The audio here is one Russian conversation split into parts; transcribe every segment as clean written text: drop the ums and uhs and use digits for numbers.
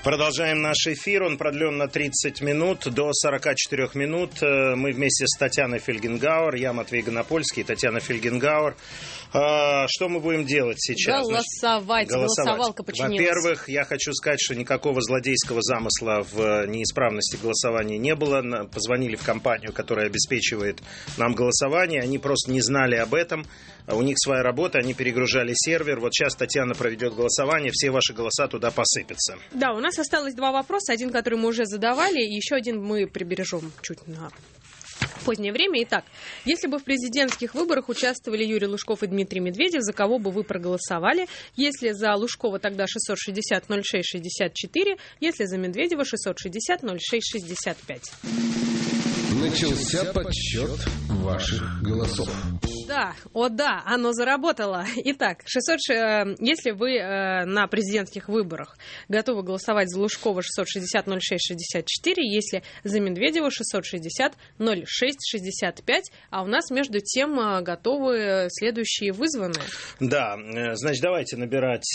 Продолжаем наш эфир. Он продлен на 30 минут, до 44 минут. Мы вместе с Татьяной Фельгенгауэр, я Матвей Гонопольский, Татьяна Фельгенгауэр. Что мы будем делать сейчас? Голосовать. Голосовалка починилась. Во-первых, я хочу сказать, что никакого злодейского замысла в неисправности голосования не было. Позвонили в компанию, которая обеспечивает нам голосование. Они просто не знали об этом. У них своя работа, они перегружали сервер. Вот сейчас Татьяна проведет голосование, все ваши голоса туда посыпятся. Да, у нас осталось два вопроса. Один, который мы уже задавали, и еще один мы прибережем чуть на позднее время. Итак, если бы в президентских выборах участвовали Юрий Лужков и Дмитрий Медведев, за кого бы вы проголосовали? Если за Лужкова, тогда 660-06-64, если за Медведева 660-06-65. Начался подсчет ваших голосов. Да, оно заработало. Итак, если вы на президентских выборах готовы голосовать за Лужкова 660-06-64, если за Медведева 660-06-65, а у нас между тем готовы следующие вызванные. Да, значит, давайте набирать.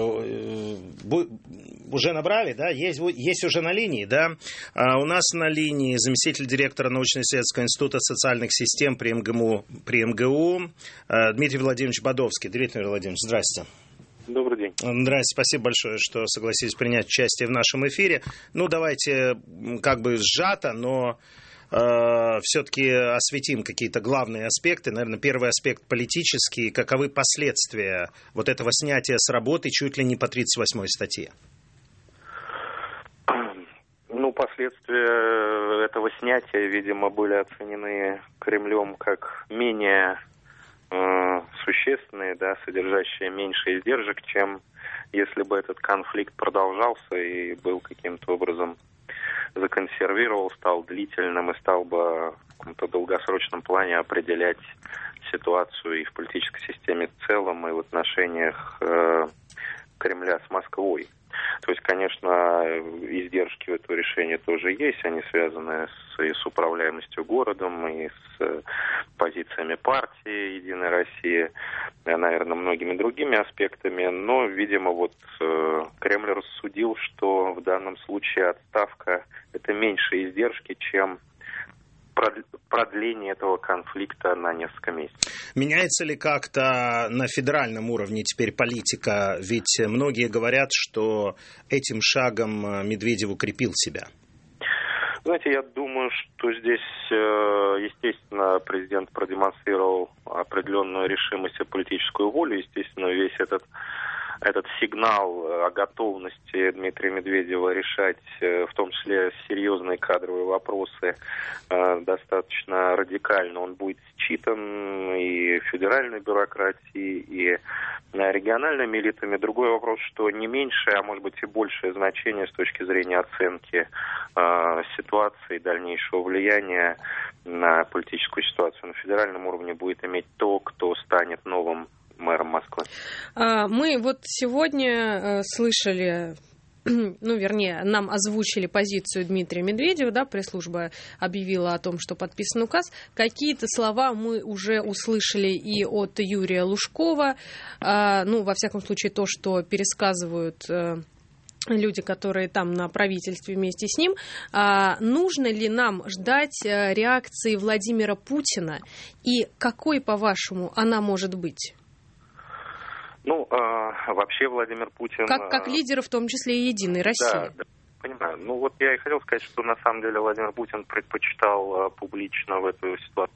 Уже набрали, да? Есть уже на линии, да? У нас на линии заместитель директора научно-исследовательского института социальных систем при МГУ Дмитрий Владимирович Бодовский. Дмитрий Владимирович, здрасте. Добрый день. Здрасте, спасибо большое, что согласились принять участие в нашем эфире. Ну, давайте как бы сжато, но все-таки осветим какие-то главные аспекты. Наверное, первый аспект политический. Каковы последствия вот этого снятия с работы чуть ли не по 38-й статье? Ну, последствия этого снятия, видимо, были оценены Кремлем как менее существенные, да, содержащие меньше издержек, чем если бы этот конфликт продолжался и был каким-то образом законсервировал, стал длительным и стал бы в каком-то долгосрочном плане определять ситуацию и в политической системе в целом, и в отношениях Кремля с Москвой. То есть, конечно, издержки у этого решения тоже есть, они связаны и с управляемостью городом, и с позициями партии «Единая Россия», наверное, многими другими аспектами, но, видимо, вот Кремль рассудил, что в данном случае отставка – это меньше издержки, чем продление этого конфликта на несколько месяцев. Меняется ли как-то на федеральном уровне теперь политика? Ведь многие говорят, что этим шагом Медведев укрепил себя. Знаете, я думаю, что здесь, естественно, президент продемонстрировал определенную решимость и политическую волю. Естественно, весь этот сигнал о готовности Дмитрия Медведева решать, в том числе серьезные кадровые вопросы, достаточно радикально. Он будет считан и федеральной бюрократией, и региональными элитами. Другой вопрос, что не меньшее, а может быть и большее значение с точки зрения оценки ситуации, дальнейшего влияния на политическую ситуацию на федеральном уровне будет иметь то, кто станет новым мэром Москвы. Мы вот сегодня слышали, нам озвучили позицию Дмитрия Медведева, да, пресс-служба объявила о том, что подписан указ. Какие-то слова мы уже услышали и от Юрия Лужкова, во всяком случае, то, что пересказывают люди, которые там на правительстве вместе с ним. Нужно ли нам ждать реакции Владимира Путина и какой, по-вашему, она может быть? Вообще Владимир Путин... Как лидер, в том числе и «Единой России». Да, понимаю. Я и хотел сказать, что на самом деле Владимир Путин предпочитал публично в эту ситуацию.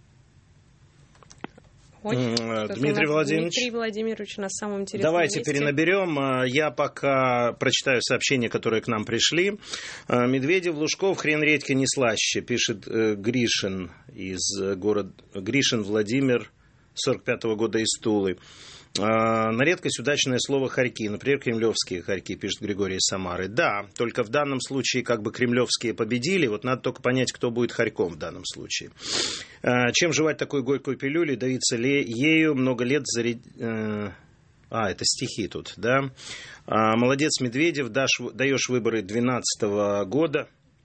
Дмитрий Владимирович. Дмитрий Владимирович на самом интересном Давайте месте. перенаберем. Я пока прочитаю сообщения, которые к нам пришли. Медведев, Лужков, хрен редьки не слаще, пишет Гришин из города... Гришин Владимир, 45-го года из Тулы. На редкость удачное слово «хорьки». Например, кремлевские хорьки, пишет Григорий из Самары. Да, только в данном случае как бы кремлевские победили. Вот надо только понять, кто будет хорьком в данном случае. Чем жевать такую горькую пилюлю, давиться ею много лет это стихи тут, да. Молодец, Медведев, даешь выборы 2012 года.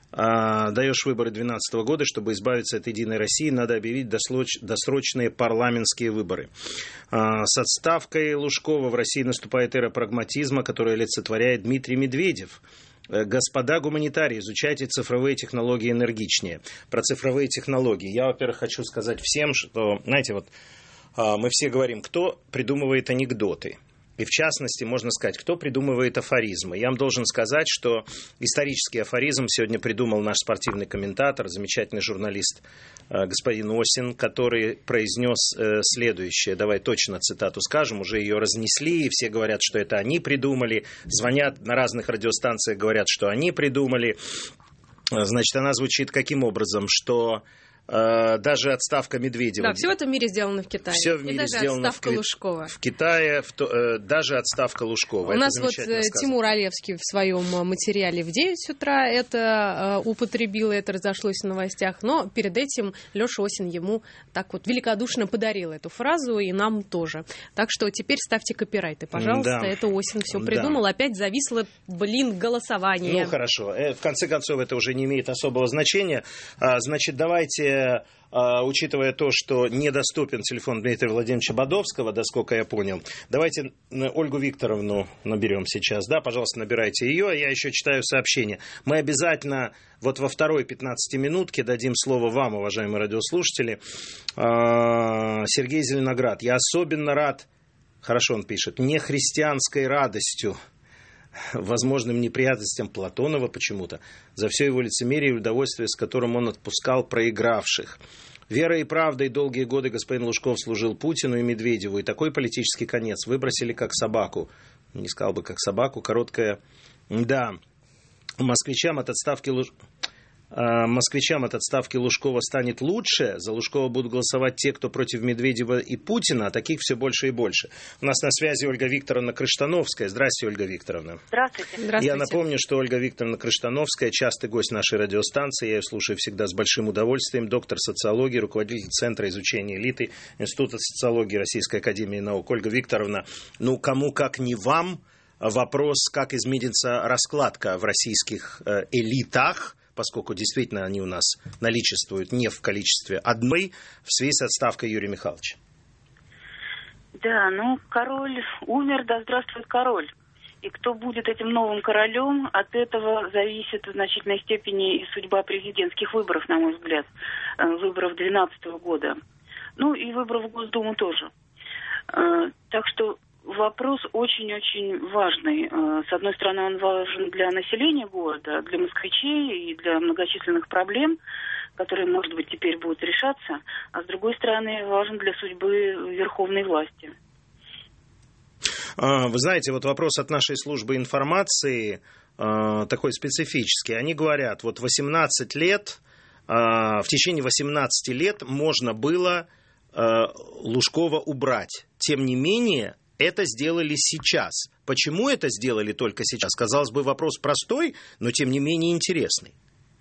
даешь выборы 2012 года, чтобы избавиться от «Единой России», надо объявить досрочные парламентские выборы. С отставкой Лужкова в России наступает эра прагматизма, которую олицетворяет Дмитрий Медведев. Господа гуманитарии, изучайте цифровые технологии энергичнее. Про цифровые технологии. Я, во-первых, хочу сказать всем, что, знаете, вот мы все говорим, кто придумывает анекдоты. И в частности, можно сказать, кто придумывает афоризмы. Я вам должен сказать, что исторический афоризм сегодня придумал наш спортивный комментатор, замечательный журналист господин Осин, который произнес следующее. Давай точно цитату скажем. Уже ее разнесли, и все говорят, что это они придумали. Звонят на разных радиостанциях, говорят, что они придумали. Значит, она звучит каким образом, что... даже отставка Медведева. Да, все в этом мире сделано в Китае. Все в мире и даже сделано отставка Лужкова. В Китае, даже отставка Лужкова. У нас вот Тимур Олевский в своем материале в 9 утра это употребил, это разошлось в новостях, но перед этим Леша Осин ему так вот великодушно подарил эту фразу, и нам тоже. Так что теперь ставьте копирайты, пожалуйста. Да. Это Осин все придумал. Да. Опять зависло, голосование. Ну, хорошо. В конце концов, это уже не имеет особого значения. Значит, давайте... Учитывая то, что недоступен телефон Дмитрия Владимировича Бодовского, насколько я понял, давайте Ольгу Викторовну наберем сейчас. Да, пожалуйста, набирайте ее. Я еще читаю сообщение. Мы обязательно вот во второй 15-минутке дадим слово вам, уважаемые радиослушатели. Сергей Зеленоград. Я особенно рад, хорошо он пишет, нехристианской радостью, возможным неприятностям Платонова почему-то, за все его лицемерие и удовольствие, с которым он отпускал проигравших. Верой и правдой долгие годы господин Лужков служил Путину и Медведеву, и такой политический конец выбросили как собаку. Не сказал бы как собаку, короткое... Да, москвичам от отставки Лужкова станет лучше. За Лужкова будут голосовать те, кто против Медведева и Путина, а таких все больше и больше. У нас на связи Ольга Викторовна Крыштановская. Здравствуйте, Ольга Викторовна. Здравствуйте. Я напомню, что Ольга Викторовна Крыштановская частый гость нашей радиостанции. Я ее слушаю всегда с большим удовольствием. Доктор социологии, руководитель Центра изучения элиты Института социологии Российской академии наук. Ольга Викторовна, ну кому как не вам вопрос, как изменится раскладка в российских элитах, поскольку действительно они у нас наличествуют не в количестве одной, в связи с отставкой Юрия Михайловича. Да, король умер, да здравствует король. И кто будет этим новым королем, от этого зависит в значительной степени и судьба президентских выборов, на мой взгляд, выборов 2012 года. И выборов в Госдуму тоже. Так что вопрос очень-очень важный. С одной стороны, он важен для населения города, для москвичей и для многочисленных проблем, которые, может быть, теперь будут решаться, а с другой стороны, важен для судьбы верховной власти. Вы знаете, вот вопрос от нашей службы информации такой специфический. Они говорят, вот 18 лет, в течение 18 лет можно было Лужкова убрать. Тем не менее, это сделали сейчас. Почему это сделали только сейчас? Казалось бы, вопрос простой, но тем не менее интересный.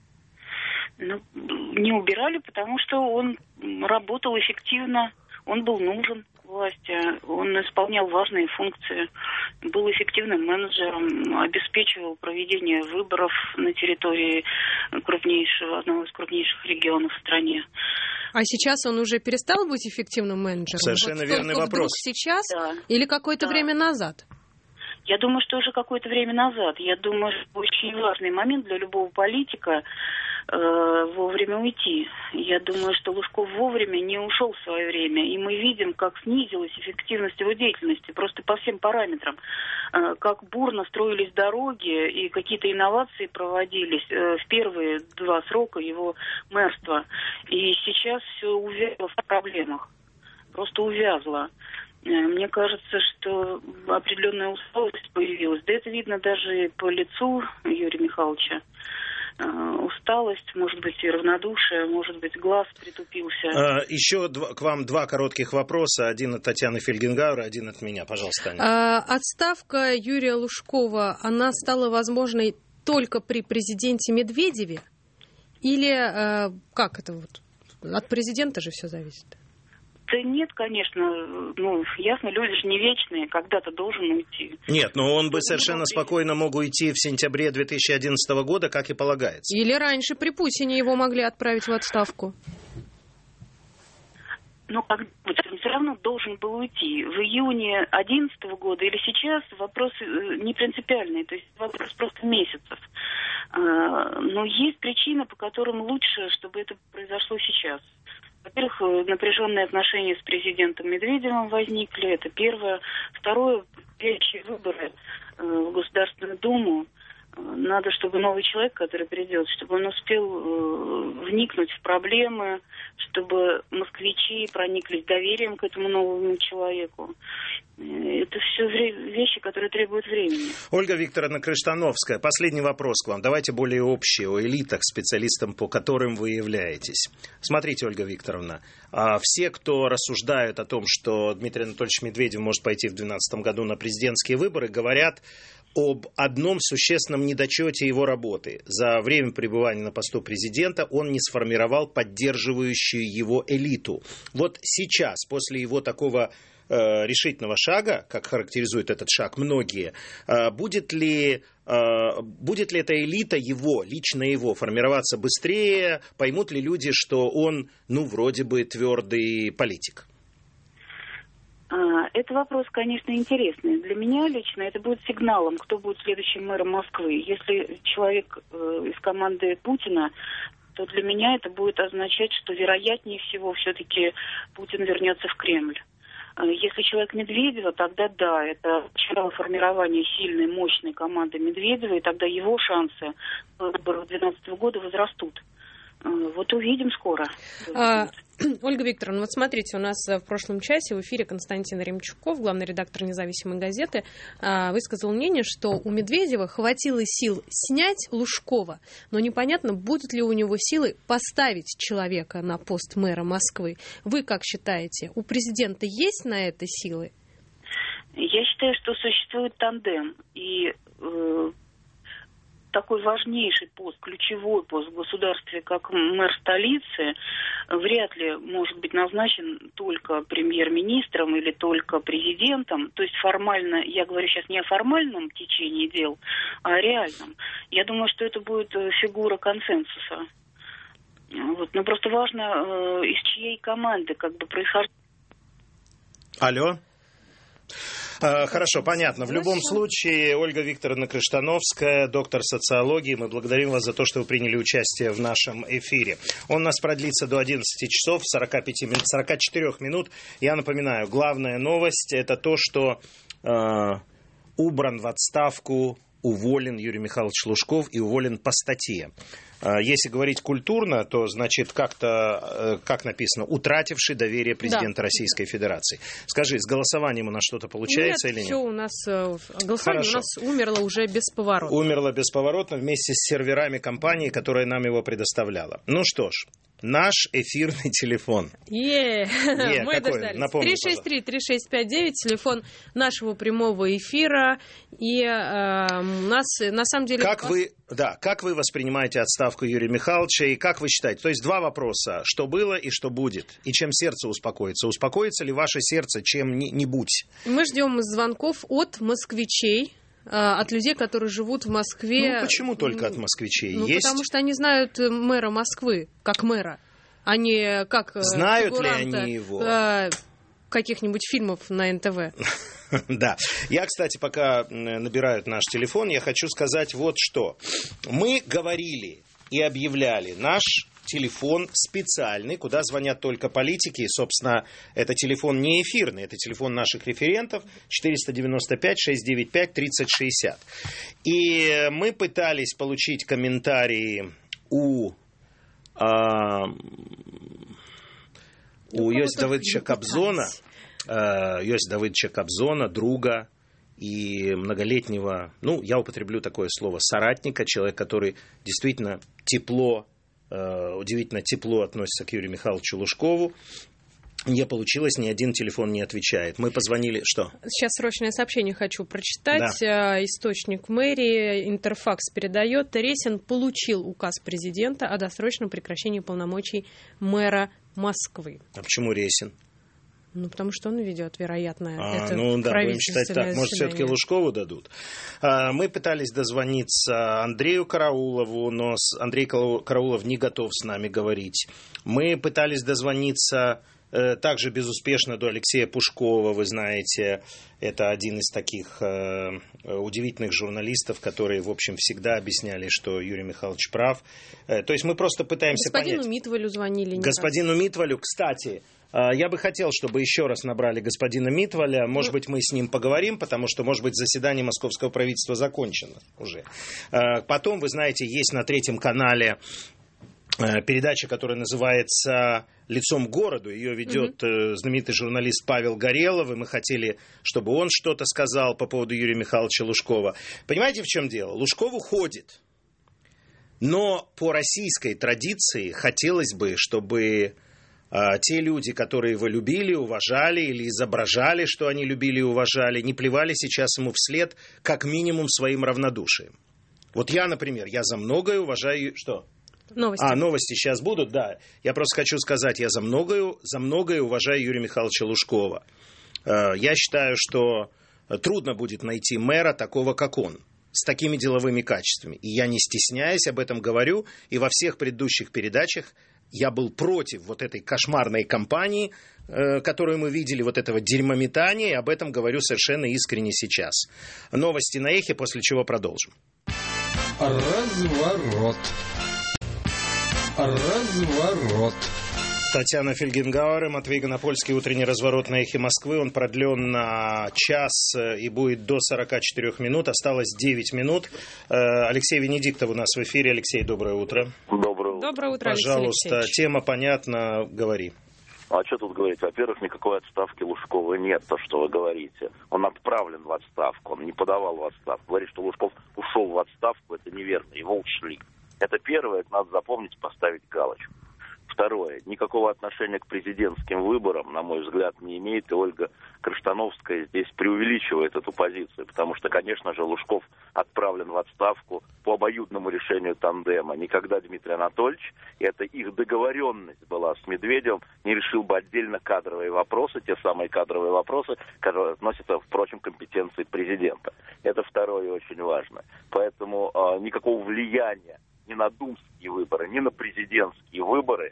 Не убирали, потому что он работал эффективно, он был нужен власти, он исполнял важные функции, был эффективным менеджером, обеспечивал проведение выборов на территории одного из крупнейших регионов в стране. А сейчас он уже перестал быть эффективным менеджером? Совершенно верный вопрос. Вдруг сейчас, да, или какое-то время назад? Я думаю, что уже какое-то время назад. Я думаю, что очень важный момент для любого политика вовремя уйти. Я думаю, что Лужков вовремя не ушел в свое время. И мы видим, как снизилась эффективность его деятельности просто по всем параметрам. Как бурно строились дороги и какие-то инновации проводились в первые 2 срока его мэрства. И сейчас все увязло в проблемах. Просто увязло. Мне кажется, что определенная усталость появилась. Да это видно даже по лицу Юрия Михайловича. Усталость, может быть, и равнодушие, может быть, глаз притупился. Еще к вам 2 коротких вопроса. Один от Татьяны Фельгенгауэр, один от меня. Пожалуйста, Таня. Отставка Юрия Лужкова, она стала возможной только при президенте Медведеве? Или как это вот? От президента же все зависит. Да нет, конечно. Ну, ясно, люди же не вечные. Когда-то должен уйти. Нет, но он бы совершенно спокойно мог уйти в сентябре 2011 года, как и полагается. Или раньше при Путине его могли отправить в отставку. Но он все равно должен был уйти. В июне 2011 года или сейчас вопрос не принципиальный, то есть вопрос просто месяцев. Но есть причины, по которым лучше, чтобы это произошло сейчас. Во-первых, напряженные отношения с президентом Медведевым возникли, это первое. Второе, предстоящие выборы в Государственную Думу. Надо, чтобы новый человек, который придет, чтобы он успел вникнуть в проблемы, чтобы москвичи прониклись доверием к этому новому человеку. Это все вещи, которые требуют времени. Ольга Викторовна Крыштановская, последний вопрос к вам. Давайте более общий, о элитах, специалистам, по которым вы являетесь. Смотрите, Ольга Викторовна, все, кто рассуждают о том, что Дмитрий Анатольевич Медведев может пойти в 2012 году на президентские выборы, говорят об одном существенном недочете его работы. За время пребывания на посту президента он не сформировал поддерживающую его элиту. Вот сейчас, после его такого решительного шага, как характеризует этот шаг многие, будет ли эта элита его, лично его, формироваться быстрее? Поймут ли люди, что он, вроде бы твердый политик? Это вопрос, конечно, интересный. Для меня лично это будет сигналом, кто будет следующим мэром Москвы. Если человек из команды Путина, то для меня это будет означать, что вероятнее всего все-таки Путин вернется в Кремль. Если человек Медведева, тогда да, это начало формирования сильной, мощной команды Медведева, и тогда его шансы в выборах 2012 года возрастут. Вот увидим скоро. Ольга Викторовна, вот смотрите, у нас в прошлом часе в эфире Константин Ремчуков, главный редактор «Независимой газеты», высказал мнение, что у Медведева хватило сил снять Лужкова, но непонятно, будут ли у него силы поставить человека на пост мэра Москвы. Вы как считаете, у президента есть на это силы? Я считаю, что существует тандем, и такой важнейший пост, ключевой пост в государстве, как мэр столицы, вряд ли может быть назначен только премьер-министром или только президентом. То есть формально, я говорю сейчас не о формальном течении дел, а о реальном. Я думаю, что это будет фигура консенсуса. Вот. Но просто важно, из чьей команды происхождение. Алло? Хорошо, понятно. В любом случае, Ольга Викторовна Крыштановская, доктор социологии, мы благодарим вас за то, что вы приняли участие в нашем эфире. Он у нас продлится до 11 часов 44 минут. Я напоминаю, главная новость – это то, что убран в отставку, уволен Юрий Михайлович Лужков и уволен по статье. Если говорить культурно, то, значит, как-то, как написано, утративший доверие президента Российской Федерации. Скажи, с голосованием у нас что-то получается или нет? Все у нас, голосование у нас умерло уже бесповоротно. Умерло бесповоротно вместе с серверами компании, которая нам его предоставляла. Ну что ж. Наш эфирный телефон. Мы дождались. 363-3659, телефон нашего прямого эфира. И у нас, на самом деле... Как вы воспринимаете отставку Юрия Михайловича, и как вы считаете? То есть два вопроса. Что было и что будет? И чем сердце успокоится? Успокоится ли ваше сердце чем-нибудь? Мы ждем звонков от москвичей. От людей, которые живут в Москве. Почему только от москвичей? Есть? Потому что они знают мэра Москвы, как мэра, а не как знают ли они его? Каких-нибудь фильмов на НТВ. Да. Я, кстати, пока набирают наш телефон, я хочу сказать вот что. Мы говорили и объявляли наш телефон специальный, куда звонят только политики. И, собственно, это телефон не эфирный, это телефон наших референтов 495-695-3060. И мы пытались получить комментарии у Иосифа Давыдовича Кобзона, друга и многолетнего, я употреблю такое слово, соратника, человек, который действительно удивительно тепло относится к Юрию Михайловичу Лужкову. Не получилось, ни один телефон не отвечает. Мы позвонили... Что? Сейчас срочное сообщение хочу прочитать. Да. Источник мэрии, Интерфакс передает. Ресин получил указ президента о досрочном прекращении полномочий мэра Москвы. А почему Ресин? Ну, потому что он ведет, вероятно, это ну да, будем правительственное считать так. Может, все-таки Лужкову дадут. Мы пытались дозвониться Андрею Караулову, но Андрей Караулов не готов с нами говорить. Мы пытались дозвониться также безуспешно до Алексея Пушкова, вы знаете, это один из таких удивительных журналистов, которые, в общем, всегда объясняли, что Юрий Михайлович прав. То есть мы просто пытаемся понять. Господину Митвалю звонили. Господину Митвалю, кстати, я бы хотел, чтобы еще раз набрали господина Митваля. Может быть, мы с ним поговорим, потому что, может быть, заседание московского правительства закончено уже. Потом, вы знаете, есть на Третьем канале передача, которая называется «Лицом к городу». Ее ведет знаменитый журналист Павел Горелов, и мы хотели, чтобы он что-то сказал по поводу Юрия Михайловича Лужкова. Понимаете, в чем дело? Лужков уходит. Но по российской традиции хотелось бы, чтобы те люди, которые его любили, уважали или изображали, что они любили и уважали, не плевали сейчас ему вслед как минимум своим равнодушием. Вот я, например, я за многое уважаю... Что? Новости. Новости сейчас будут, да. Я просто хочу сказать, я за многое уважаю Юрия Михайловича Лужкова. Я считаю, что трудно будет найти мэра такого, как он, с такими деловыми качествами. И я, не стесняясь, об этом говорю, и во всех предыдущих передачах я был против вот этой кошмарной кампании, которую мы видели, вот этого дерьмометания, и об этом говорю совершенно искренне сейчас. Новости на Эхе, после чего продолжим. Разворот. Татьяна Фельгенгауэр и Матвей Гонопольский. Утренний разворот на Эхе Москвы. Он продлен на час и будет до 44 минут. Осталось 9 минут. Алексей Венедиктов у нас в эфире. Алексей, доброе утро. Доброе утро. Доброе утро, пожалуйста, Алексей. тема понятна, говори. А что тут говорить? Во-первых, никакой отставки Лужкова нет, то, что вы говорите. Он отправлен в отставку, он не подавал в отставку. Говорит, что Лужков ушел в отставку, это неверно, его ушли. Это первое, это надо запомнить, поставить галочку. Второе, никакого отношения к президентским выборам, на мой взгляд, не имеет, и Ольга Криштановская здесь преувеличивает эту позицию, потому что, конечно же, Лужков отправлен в отставку по обоюдному решению тандема. Никогда Дмитрий Анатольевич, и это их договоренность была с Медведевым, не решил бы отдельно кадровые вопросы, те самые кадровые вопросы, которые относятся, впрочем, к компетенции президента. Это второе и очень важно. Поэтому никакого влияния ни на думские выборы, ни на президентские выборы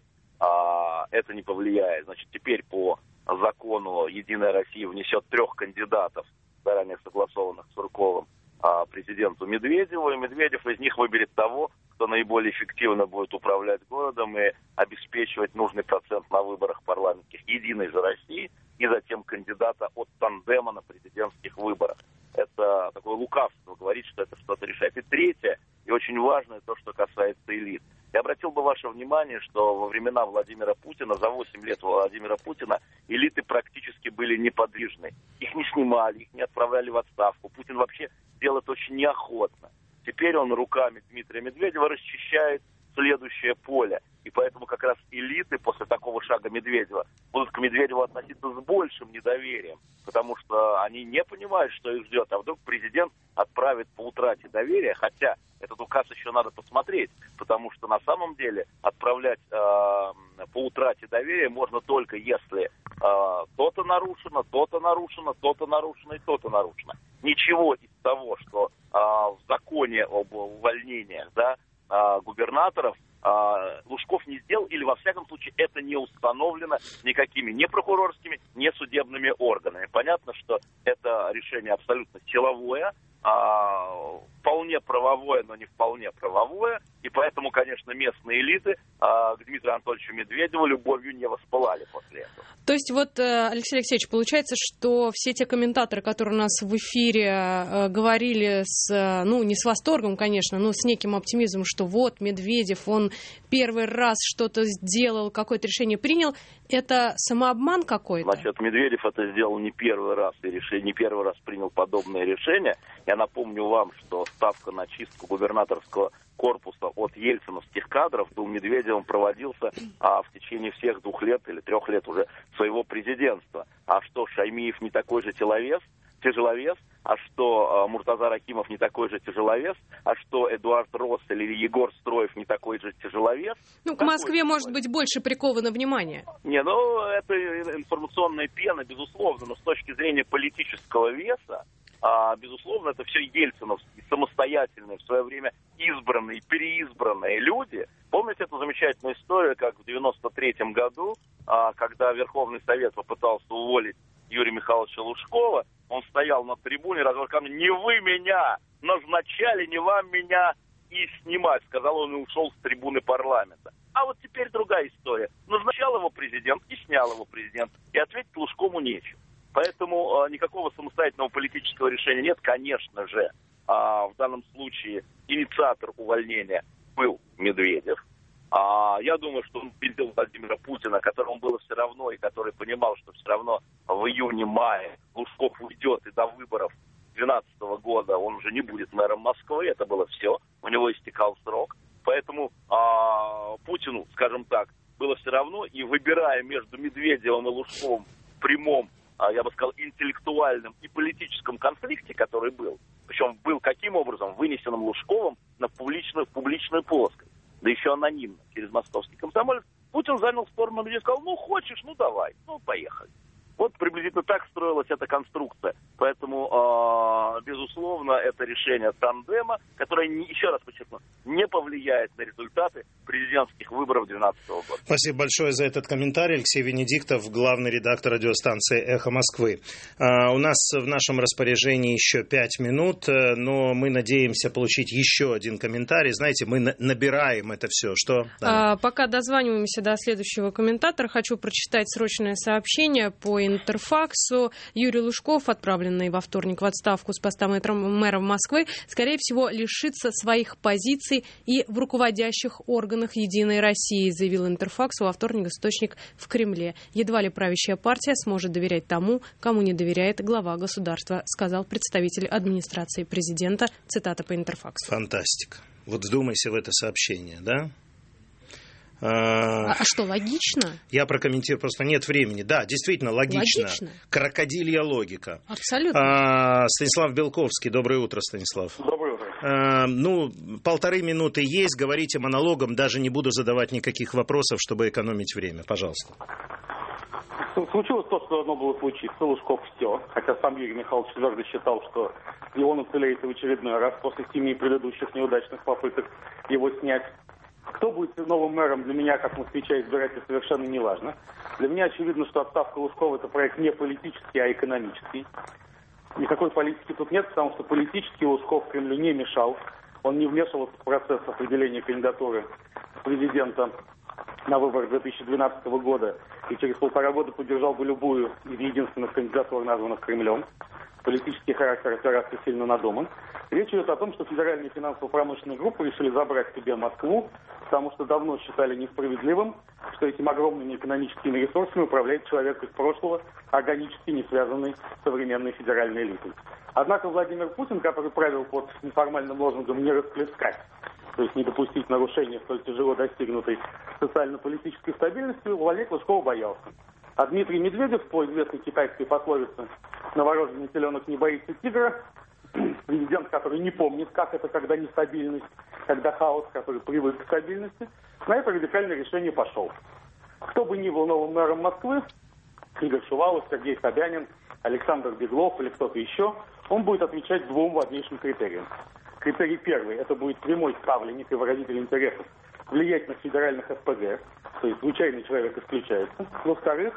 это не повлияет. Значит, теперь по закону «Единая Россия» внесет 3 кандидатов, заранее согласованных с Сурковым, президенту Медведеву, и Медведев из них выберет того, кто наиболее эффективно будет управлять городом и обеспечивать нужный процент на выборах парламентских «Единой же России», и затем кандидата от тандема на президентских выборах. Это такое лукавство говорить, что это что-то решает. И третье, и очень важное, то, что касается элит. Я обратил бы ваше внимание, что во времена Владимира Путина, за 8 лет Владимира Путина, элиты практически были неподвижны. Их не снимали, их не отправляли в отставку. Путин вообще делал это очень неохотно. Теперь он руками Дмитрия Медведева расчищает следующее поле. И поэтому как раз элиты после такого шага Медведева будут к Медведеву относиться с большим недоверием, потому что они не понимают, что их ждет. А вдруг президент отправит по утрате доверия, хотя этот указ еще надо посмотреть, потому что на самом деле отправлять по утрате доверия можно только если то-то нарушено, то-то нарушено, то-то нарушено и то-то нарушено. Ничего из того, что в законе об увольнениях, губернаторов Лужков не сделал, или во всяком случае это не установлено никакими ни прокурорскими, ни судебными органами. Понятно, что это решение абсолютно силовое, вполне правовое, но не вполне правовое, и поэтому, конечно, местные элиты к Дмитрию Анатольевичу Медведеву любовью не воспылали после этого. То есть вот, Алексей Алексеевич, получается, что все те комментаторы, которые у нас в эфире говорили не с восторгом, конечно, но с неким оптимизмом, что вот Медведев, он первый раз что-то сделал, какое-то решение принял, это самообман какой-то? Значит, Медведев это сделал не первый раз, и не первый раз принял подобное решение. Я напомню вам, что ставка на чистку губернаторского корпуса от ельциновских кадров был Медведевым проводился в течение всех 2 лет или 3 лет уже своего президентства. А что, Шаймиев не такой же тяжеловес? а что Муртаза Рахимов не такой же тяжеловес, а что Эдуард Россель или Егор Строев не такой же тяжеловес. Ну, к Москве, может быть, больше приковано внимание. Не, ну, это информационная пена, безусловно, но с точки зрения политического веса, безусловно, это все ельциновские, самостоятельные, в свое время избранные, переизбранные люди. Помните эту замечательную историю, как в 93-м году, когда Верховный Совет попытался уволить Юрия Михайловича Лужкова, он стоял на трибуне и разговаривал ко мне: «Не вы меня назначали, не вам меня и снимать», сказал он и ушел с трибуны парламента. А вот теперь другая история. Назначал его президент и снял его президент, и ответить Лужкову нечем. Поэтому никакого самостоятельного политического решения нет, конечно же. В данном случае инициатор увольнения был Медведев. Я думаю, что он убедил Владимира Путина, которому было все равно, и который понимал, что все равно в июне-мае Лужков уйдет, и до выборов 2012 года он уже не будет мэром Москвы. Это было все. У него истекал срок. Поэтому Путину, скажем так, было все равно. И выбирая между Медведевым и Лужковым в прямом, я бы сказал, интеллектуальном и политическом конфликте, который был, причем был каким образом? Вынесенным Лужковым на публичную плоскость, да еще анонимно, через московский комсомолец, Путин занял сторону Медведева и сказал: ну хочешь, ну давай, ну поехали. Вот приблизительно так строилась эта конструкция. Поэтому, безусловно, это решение тандема, которое, еще раз подчеркну, не повлияет на результаты президентских выборов 2012 года. Спасибо большое за этот комментарий. Алексей Венедиктов, главный редактор радиостанции «Эхо Москвы». У нас в нашем распоряжении еще 5 минут, но мы надеемся получить еще один комментарий. Знаете, мы набираем это все. Что? Пока дозваниваемся до следующего комментатора, хочу прочитать срочное сообщение по Интерфаксу. Юрий Лужков, отправленный во вторник в отставку с поста мэра Москвы, скорее всего, лишится своих позиций и в руководящих органах «Единой России», заявил Интерфаксу во вторник источник в Кремле. Едва ли правящая партия сможет доверять тому, кому не доверяет глава государства, сказал представитель администрации президента. Цитата по Интерфаксу. Фантастика. Вот вдумайся в это сообщение, да? А что, логично? Я прокомментирую, просто нет времени. Да, действительно, логично. Крокодилья логика. Абсолютно. Станислав Белковский. Доброе утро, Станислав. Доброе утро. 1,5 минуты есть. Говорите монологом. Даже не буду задавать никаких вопросов, чтобы экономить время. Пожалуйста. Случилось то, что должно было случиться. Лужков все. Хотя сам Юрий Михайлович твердо считал, что его нацелеет в очередной раз после 7 предыдущих неудачных попыток его снять. Кто будет новым мэром, для меня, как москвича, избирателя, совершенно не важно. Для меня очевидно, что отставка Лужкова – это проект не политический, а экономический. Никакой политики тут нет, потому что политически Лужков Кремлю не мешал. Он не вмешивался в процесс определения кандидатуры президента на выборах 2012 года и через 1,5 года поддержал бы любую из единственных кандидатур, названных Кремлем. Политический характер операции сильно надуман. Речь идет о том, что федеральные финансово-промышленные группы решили забрать себе Москву, потому что давно считали несправедливым, что этими огромными экономическими ресурсами управляет человек из прошлого, органически не связанный с современной федеральной элитой. Однако Владимир Путин, который правил под неформальным лозунгом «не расплескать», то есть не допустить нарушения столь тяжело достигнутой социально-политической стабильности, увольнять Лужкова боялся. А Дмитрий Медведев, по известной китайской пословице «новорожденный теленок не боится тигра», президент, который не помнит, как это, когда нестабильность, когда хаос, который привык к стабильности, на это радикальное решение пошел. Кто бы ни был новым мэром Москвы, Игорь Шувалов, Сергей Собянин, Александр Беглов или кто-то еще, он будет отвечать двум важнейшим критериям. Критерий первый – это будет прямой ставленник и выразитель интересов влиятельных федеральных СПГ, то есть случайный человек исключается. Во-вторых,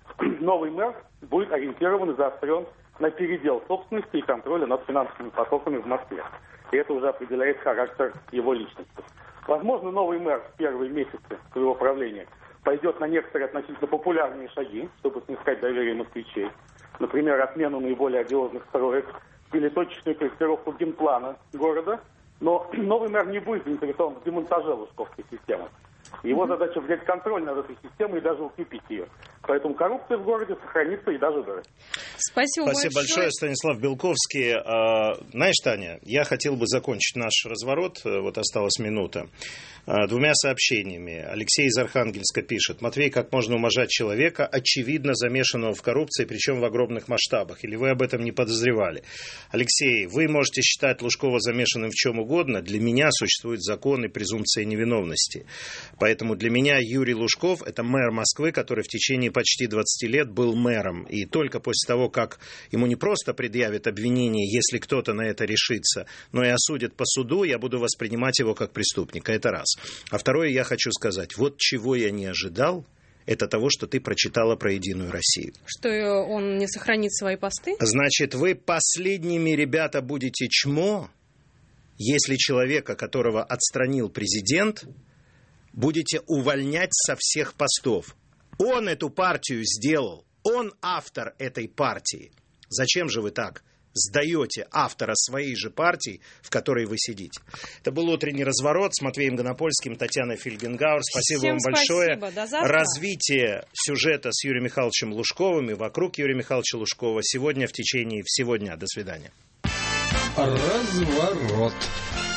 новый мэр будет ориентирован и заострен на передел собственности и контроля над финансовыми потоками в Москве. И это уже определяет характер его личности. Возможно, новый мэр в первые месяцы своего правления пойдет на некоторые относительно популярные шаги, чтобы снискать доверие москвичей. Например, отмену наиболее одиозных строек или точечную корректировку генплана города. Но новый мэр не будет заинтересован в демонтаже Лужковской системы. Его задача взять контроль над этой системой и даже укрепить ее. Поэтому коррупция в городе сохранится и даже дальше. Спасибо большое, Станислав Белковский. Знаешь, Таня, я хотел бы закончить наш разворот, вот осталась минута, двумя сообщениями. Алексей из Архангельска пишет: Матвей, как можно уважать человека, очевидно замешанного в коррупции, причем в огромных масштабах? Или вы об этом не подозревали? Алексей, вы можете считать Лужкова замешанным в чем угодно. Для меня существует закон и презумпция невиновности. Поэтому для меня Юрий Лужков – это мэр Москвы, который в течение почти 20 лет был мэром. И только после того, как ему не просто предъявят обвинение, если кто-то на это решится, но и осудят по суду, я буду воспринимать его как преступника. Это раз. А второе, я хочу сказать, вот чего я не ожидал, это того, что ты прочитала про «Единую Россию». Что он не сохранит свои посты? Значит, вы последними, ребята, будете чмо, если человека, которого отстранил президент, будете увольнять со всех постов. Он эту партию сделал, он автор этой партии. Зачем же вы так сдаете автора своей же партии, в которой вы сидите? Это был утренний разворот с Матвеем Гонопольским, Татьяной Фельгенгауэр. Спасибо вам большое. До завтра. Развитие сюжета с Юрием Михайловичем Лужковым и вокруг Юрия Михайловича Лужкова сегодня в течение всего дня. До свидания. Разворот.